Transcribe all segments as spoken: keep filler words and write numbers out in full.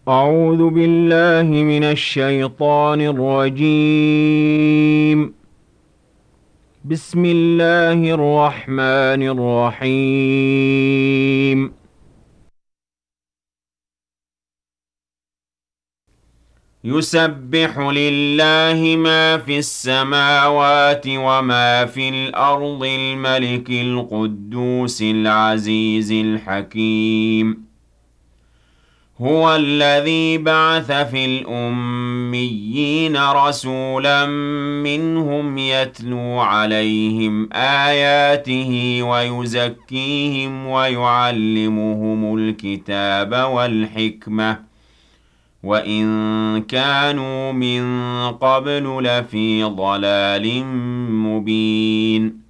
أعوذ بالله من الشيطان الرجيم. بسم الله الرحمن الرحيم. يسبح لله ما في السماوات وما في الأرض الملك القدوس العزيز الحكيم. هو الذي بعث في الأميين رسولا منهم يتلو عليهم آياته ويزكيهم ويعلمهم الكتاب والحكمة وإن كانوا من قبل لفي ضلال مبين.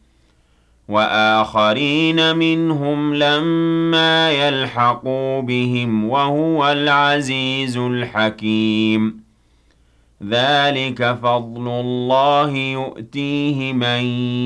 وآخرين منهم لما يلحقوا بهم وهو العزيز الحكيم. ذلك فضل الله يؤتيه من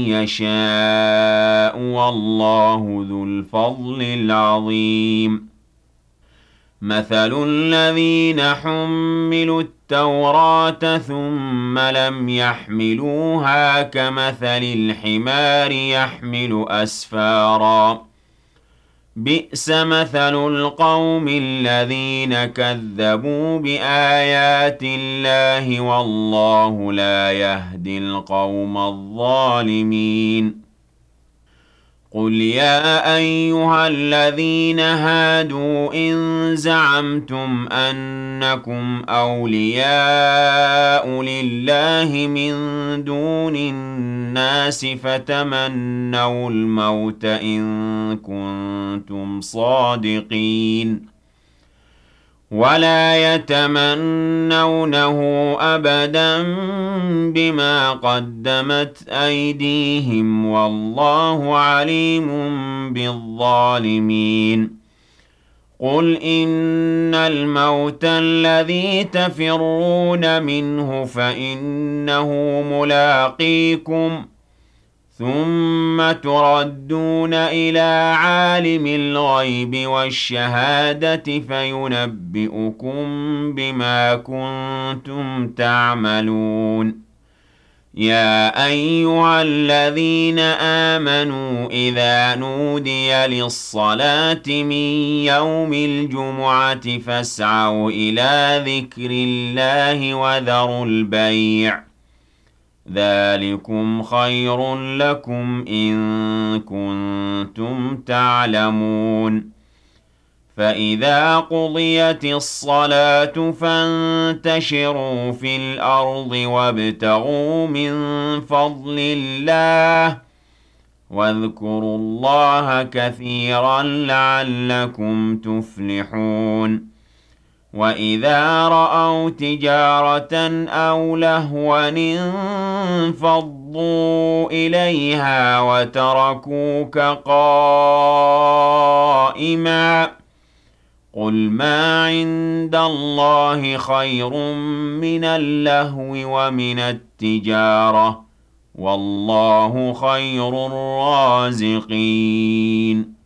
يشاء والله ذو الفضل العظيم. مثل الذين حملوا التوراة ثم لم يحملوها كمثل الحمار يحمل أسفارا. بئس مثل القوم الذين كذبوا بآيات الله والله لا يهدي القوم الظالمين. قل يا أيها الذين هادوا إن زعمتم أنكم أولياء لله من دون الناس فتمنوا الموت إن كنتم صادقين ولا يتمنونه أبدا بما قدمت أيديهم والله عليم بالظالمين. قل إن الموت الذي تفرون منه فإنه ملاقيكم ثم تردون إلى عالم الغيب والشهادة فينبئكم بما كنتم تعملون. يا أيها الذين آمنوا إذا نودي للصلاة من يوم الجمعة فاسعوا إلى ذكر الله وذروا البيع ذلكم خير لكم إن كنتم تعلمون. فإذا قضيت الصلاة فانتشروا في الأرض وابتغوا من فضل الله واذكروا الله كثيرا لعلكم تفلحون. وإذا رأوا تجارة أو لهوا انفضوا إليها وتركوك قائما. قل ما عند الله خير من اللهو ومن التجارة والله خير الرازقين.